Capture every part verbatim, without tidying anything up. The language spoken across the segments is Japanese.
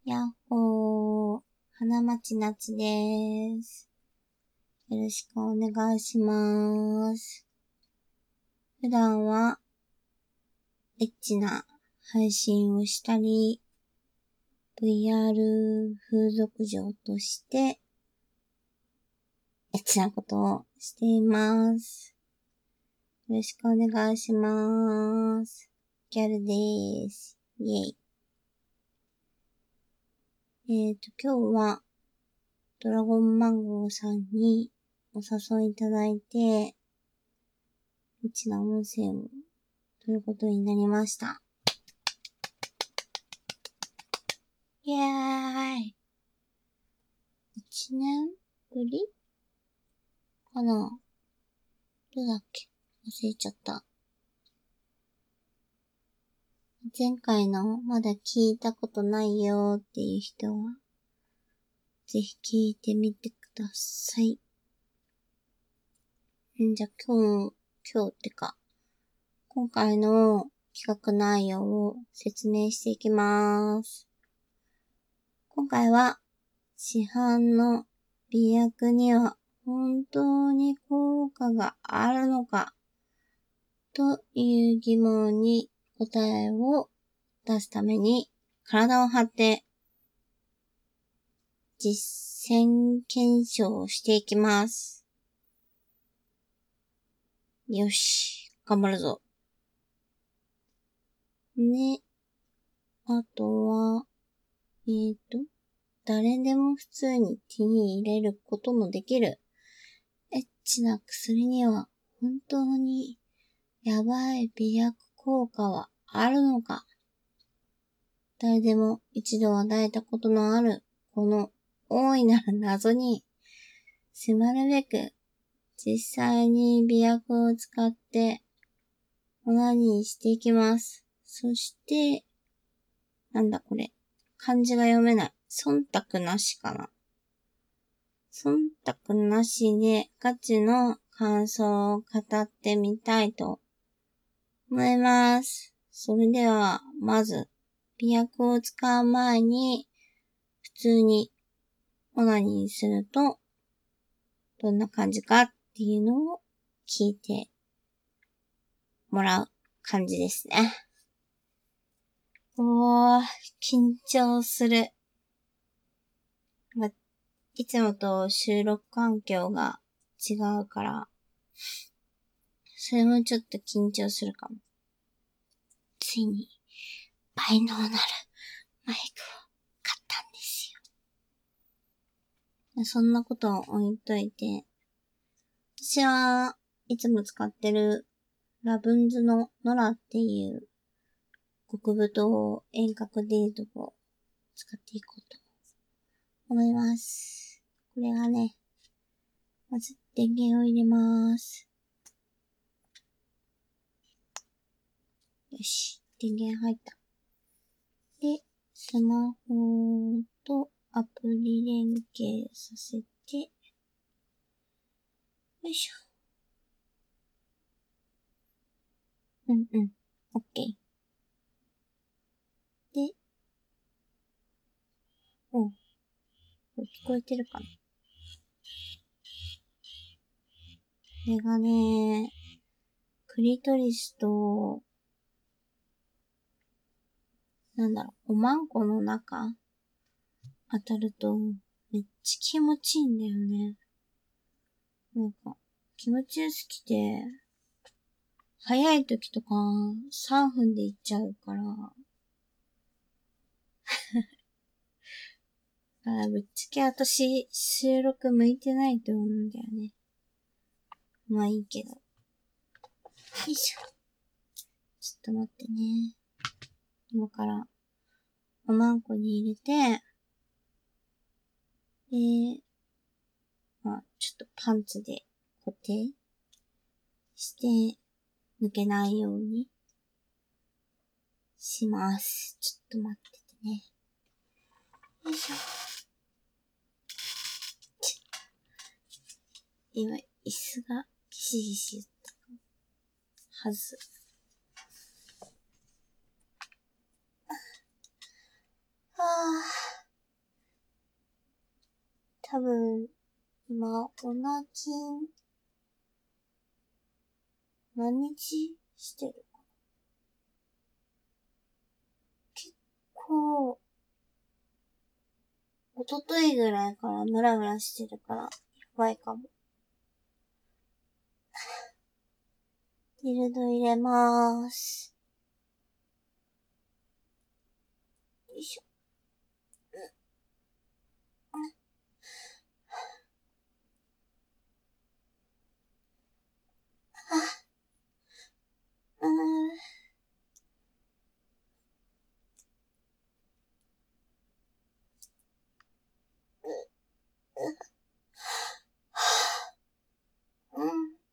やっほー、花町なちでーす。よろしくお願いしまーす。普段は、エッチな配信をしたり、ブイアール 風俗嬢として、エッチなことをしています。よろしくお願いしまーす。ギャルでーす。イェイ。えーと、今日は、ドラゴンマンゴーさんにお誘いいただいて、エッチな音声を撮ることになりました。イェーイ。一年ぶりかな？どうだっけ？忘れちゃった。前回のまだ聞いたことないよっていう人は、ぜひ聞いてみてください。んじゃあ今日、今日ってか、今回の企画内容を説明していきます。今回は、市販の美薬には本当に効果があるのかという疑問に答えを出すために体を張って実践検証をしていきます。よし、頑張るぞ。ね、あとは、えーと、誰でも普通に手に入れることのできるエッチな薬には本当にやばい美薬効果はあるのか。誰でも一度は抱いたことのあるこの大いなる謎に迫るべく実際に美薬を使ってオナニーしていきます。そして、なんだこれ。漢字が読めない。忖度なしかな。忖度なしでガチの感想を語ってみたいと思います。それでは、まず、美薬を使う前に、普通にオナニーすると、どんな感じかっていうのを聞いてもらう感じですね。おー、緊張する。ま、いつもと収録環境が違うから、それもちょっと緊張するかも。ついに、倍能なるマイクを買ったんですよ。そんなことを置いといて、私はいつも使ってるラブンズのノラっていう極太遠隔デートを使っていこうと思います。これがね、まず電源を入れます。よし、電源入った。で、スマホとアプリ連携させて、よいしょ。うんうん、オッケー。で、おう、これ聞こえてるかな？これがね、クリトリスと、なんだろう、おまんこの中当たるとめっちゃ気持ちいいんだよね。なんか、気持ちよすぎて、早い時とかさんぷんで行っちゃうから、あぶっちゃけ私収録向いてないと思うんだよね。まあいいけど。よいしょ。ちょっと待ってね。今から、おまんこに入れて、で、まあちょっとパンツで固定して、抜けないようにします。ちょっと待っててね。よいしょ。今、椅子がギシギシ言ったはず。はぁ。 多分、今、オナキン、何日してるかな。結構、一昨日ぐらいからムラムラしてるから、やばいかも。ディルド入れまーす。よいしょ。うん。うーん。うん。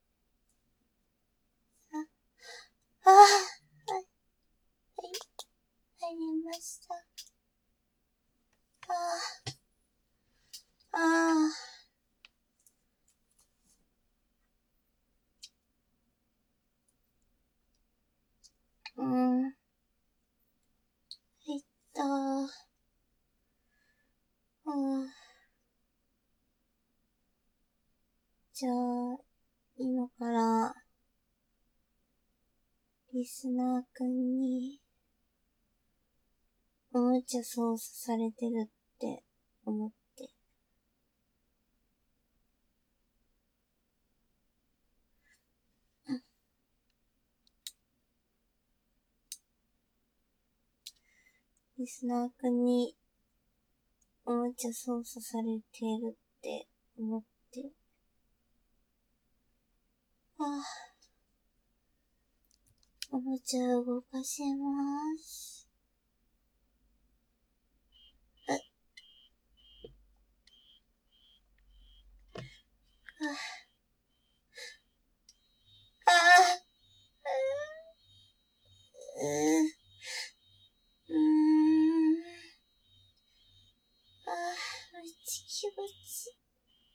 ああ、はい、はい、入りました。ああ、ああ。うん。入った。うん。じゃあ、今から、リスナーくんに、おもちゃ操作されてるって思って。リスナーくんに、おもちゃ操作されてるって思って。ああ、おもちゃ動かします。あ、あ、あ、うー、うーん。ああ、めっちゃ気持ちいい。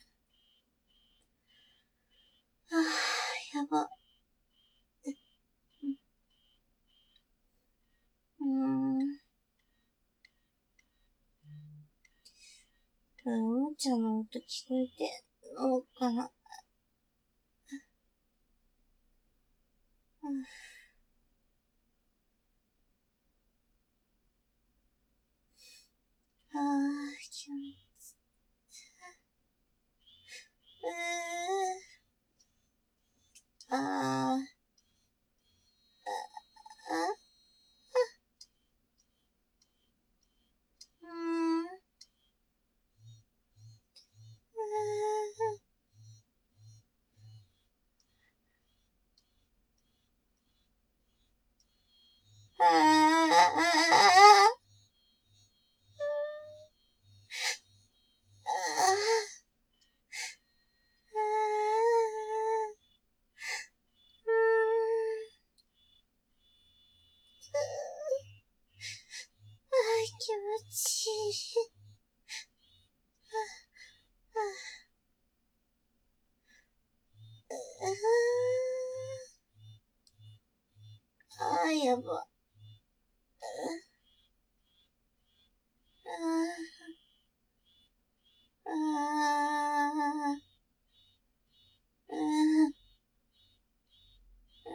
ああ、やば。うーん。おもちゃの音聞こえてんのかな。うん、ああ、気持ちいい。うー、ああ、あ、うーん、うーん、ああ、気持ちいい。ああ、やば。ああ、うん、うん、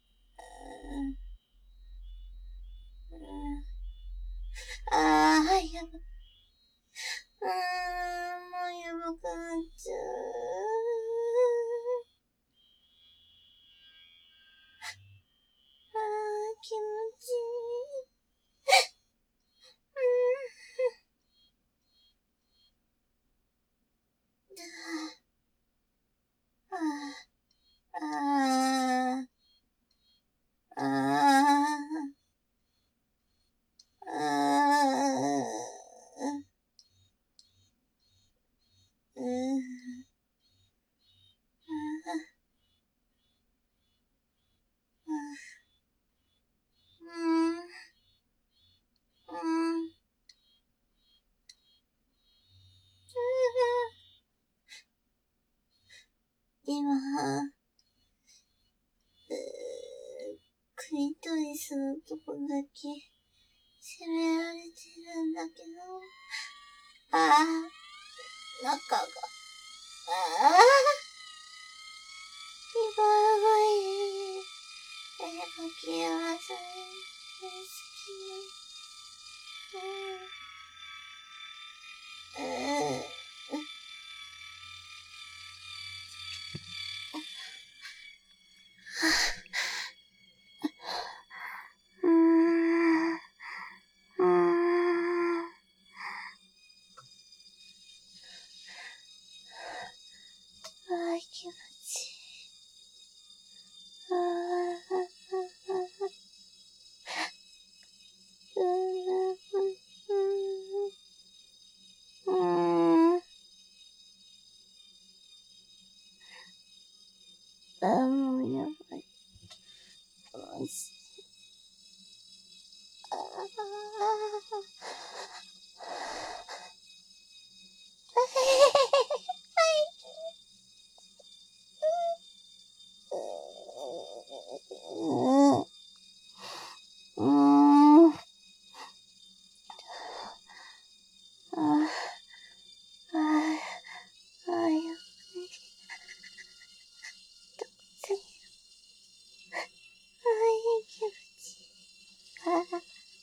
ああ、やば。うーん、もうやばくなっちゃう。ああ、気持ちいい。うん、ああ、ああ、ああ、うん、うん、うん、今、クリトリスのとこだけ責められてるんだけど、ああ、 中が、ああ、気が長い。絵描きはそれ好き。うん。うん。気持ちいい。ああ、うん。あ、もうやばい。もし。ああ。うん。ああ、ああ、やばい。つい、ああ、いい気持ちいい。ああ。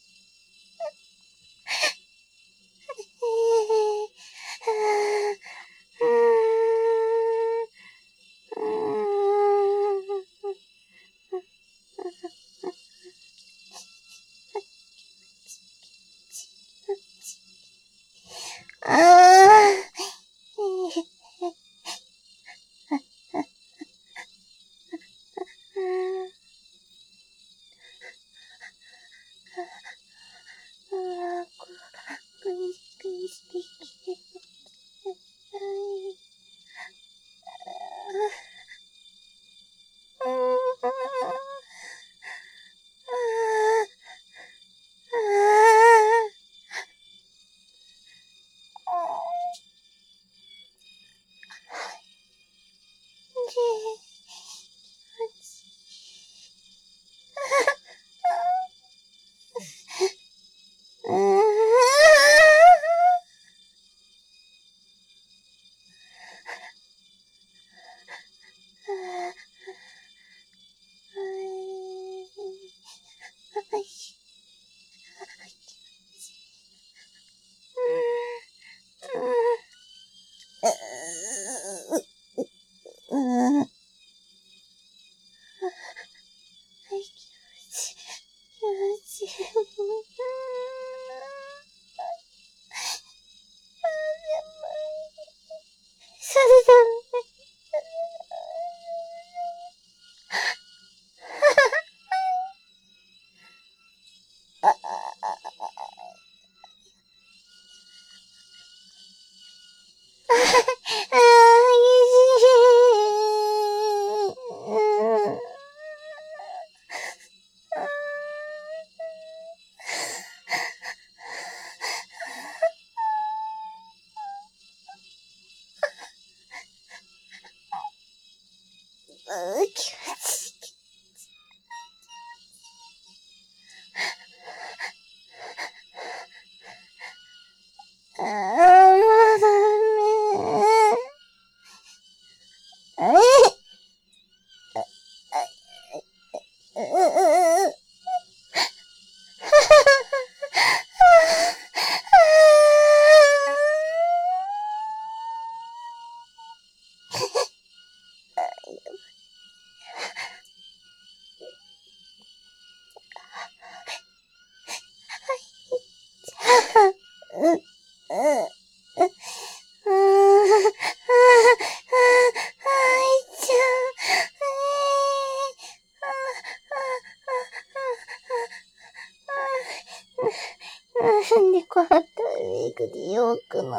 なんでこのタイミングで弱くなった。あ、ちょっと待って。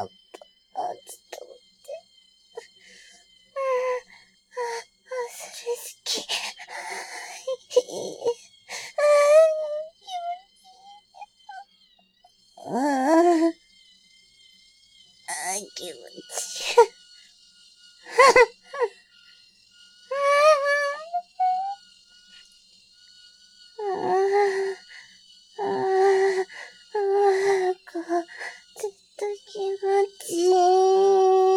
ああ、それ好き。ああ、あ、気持ちいい。ずっと気持ちいい。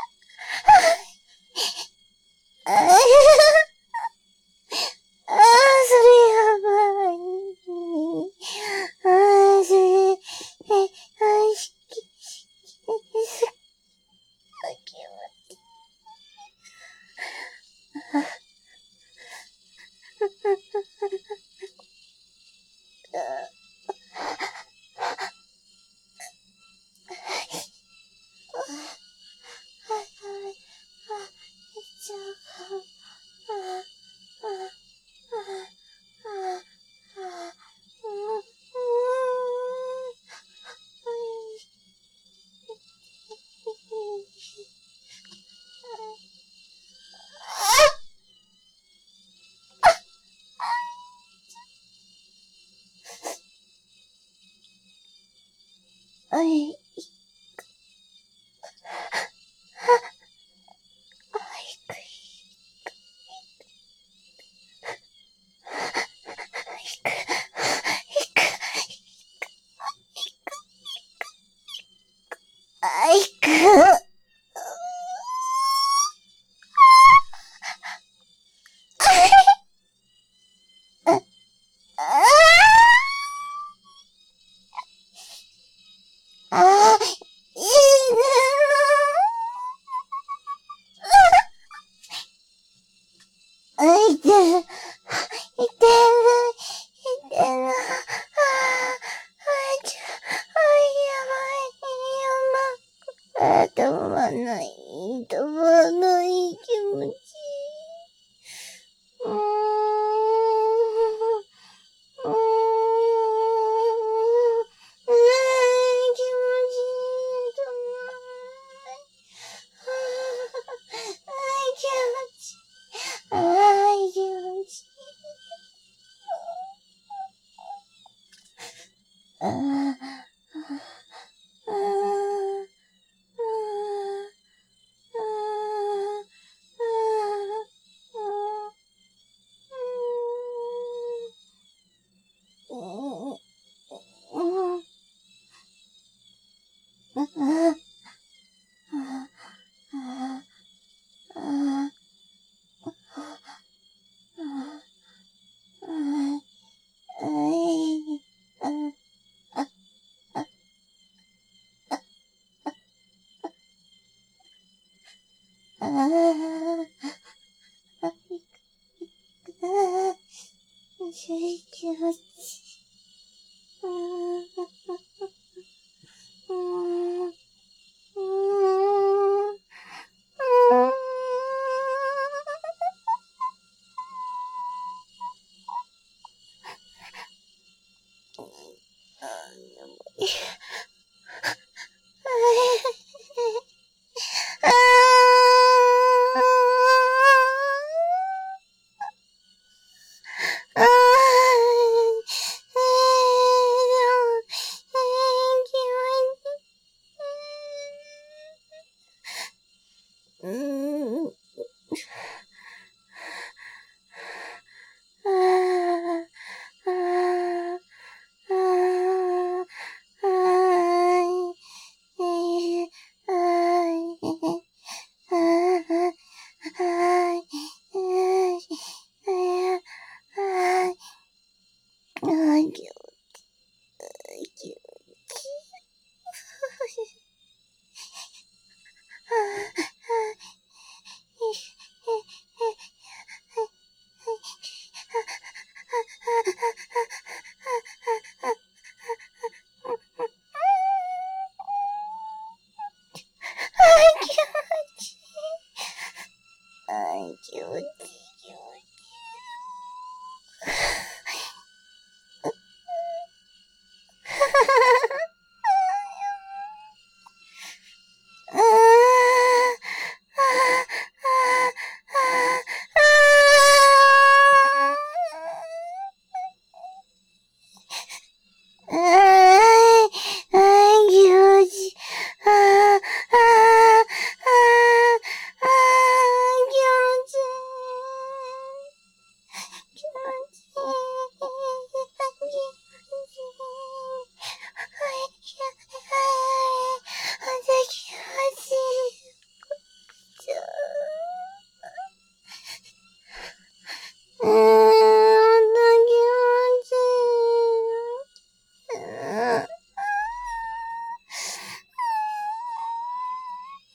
ああ、ああ、それやばい。ああ、それ、え、あ、しき、しき、すっごい気持ちいい。あい、あいく。ああ、いいね。あ、いてる。いてる。いてる。ああ、あちゃ、あ、やばい。やばい。あ、止まんない。止まんない気持ちいい。うーん。うーん。うーん、気持ちいい。止まんない。ああ、気持ちいい。ああ、気持ちいい。ああ、ああ、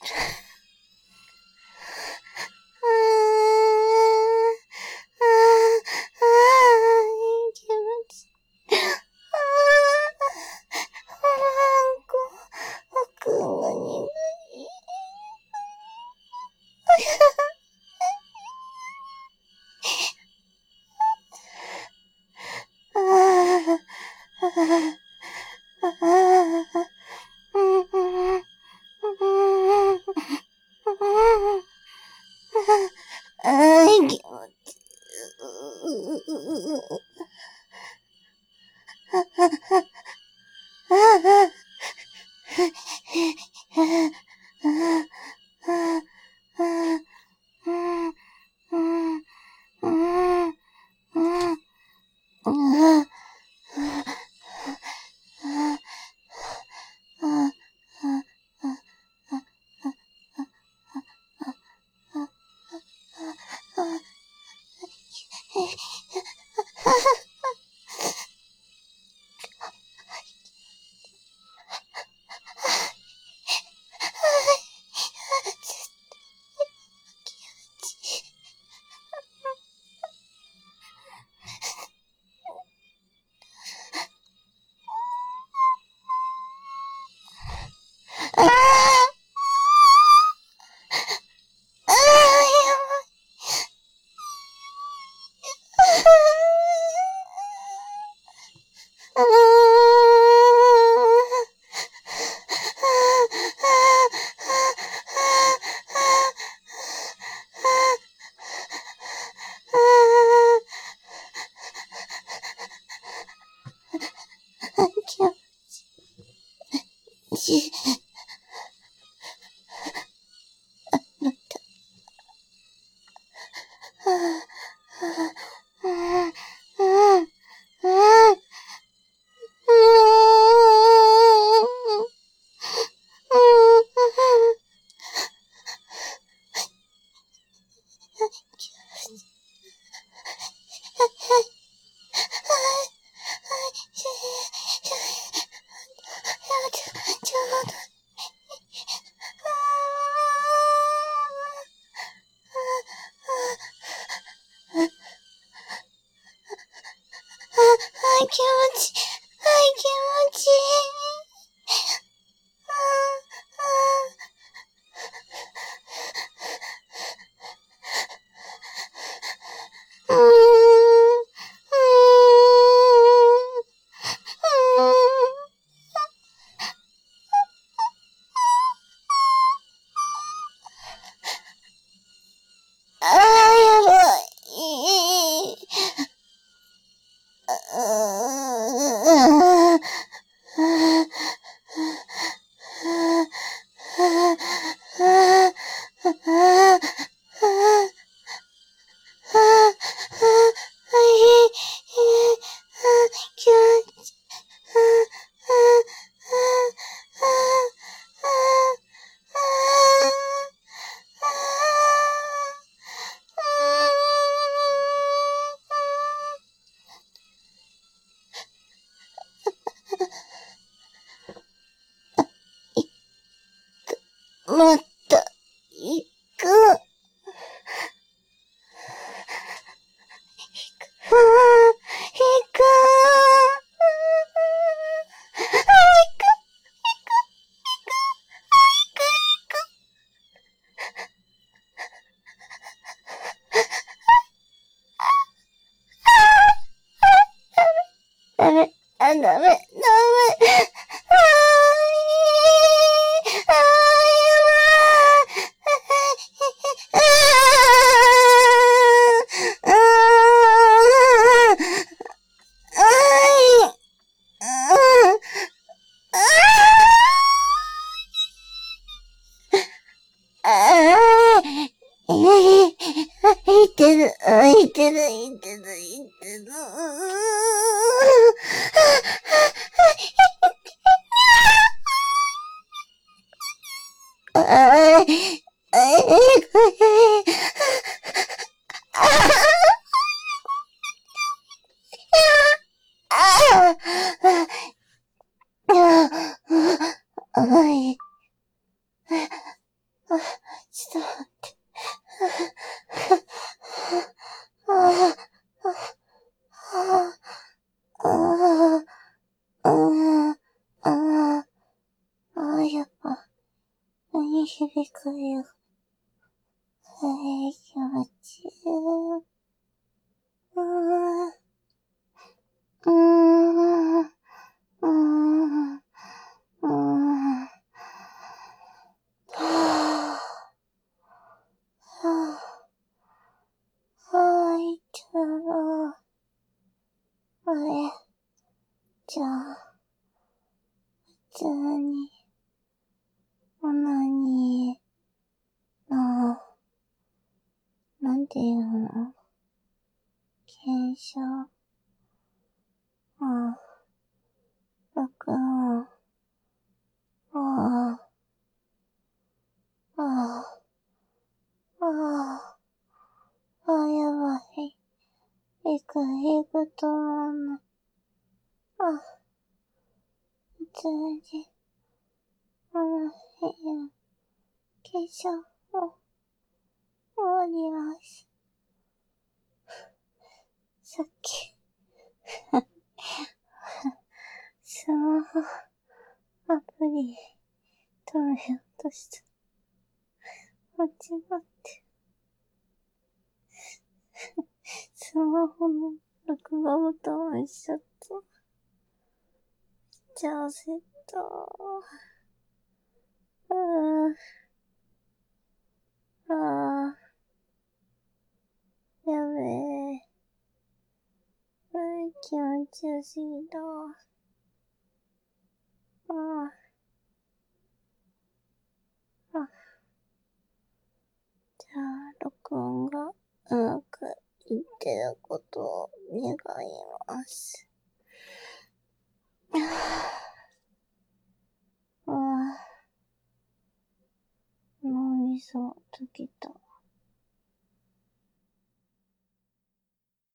もっと、行く。行く。ダメ、あ、ダメ、ダメ。いてる、いてる、いてる、いてる。ああ、 ちょっと待って。ああ、ああ、ああ、ああ、ああ、やっぱ、何響くよ。はい、気持ちいい。ああ、うーん、うーん、うーん。はぁ、はぁ、はい、ちゃろう。あれ、じゃあ、普通に、オナニーの、なんていうの？検証、あ、録音、ああ、ああ、ああ、ああ、やばい。行く、行くと思うな。あ、普通に、あの、部屋、化粧を終わります。さっき、スマホ、アプリ、止めようとした。間違って。スマホの録画ボタンを押しちゃった。じゃあ焦った。うーん。あー、やべえ。うん、気持ちよすぎた。あー、あ、じゃあ、録音がうまくいってることを願います。あー、あー、脳みそ溶けた。